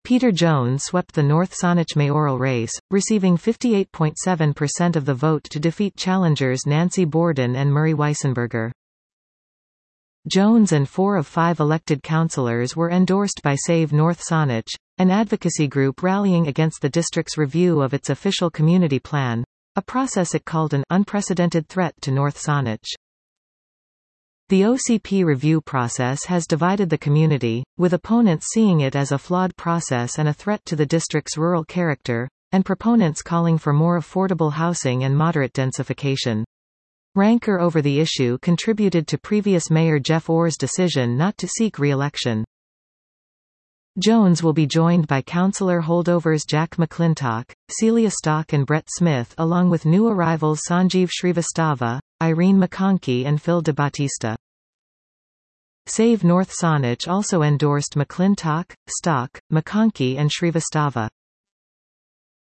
Peter Jones swept the North Saanich mayoral race, receiving 58.7% of the vote to defeat challengers Nancy Borden and Murray Weissenberger. Jones and 4 of 5 elected councillors were endorsed by Save North Saanich, an advocacy group rallying against the district's review of its official community plan, a process it called an unprecedented threat to North Saanich. The OCP review process has divided the community, with opponents seeing it as a flawed process and a threat to the district's rural character, and proponents calling for more affordable housing and moderate densification. Rancor over the issue contributed to previous Mayor Jeff Orr's decision not to seek re-election. Jones will be joined by councillor holdovers Jack McClintock, Celia Stock and Brett Smith along with new arrivals Sanjeev Srivastava, Irene McConkey and Phil DeBattista. Save North Saanich also endorsed McClintock, Stock, McConkey and Srivastava.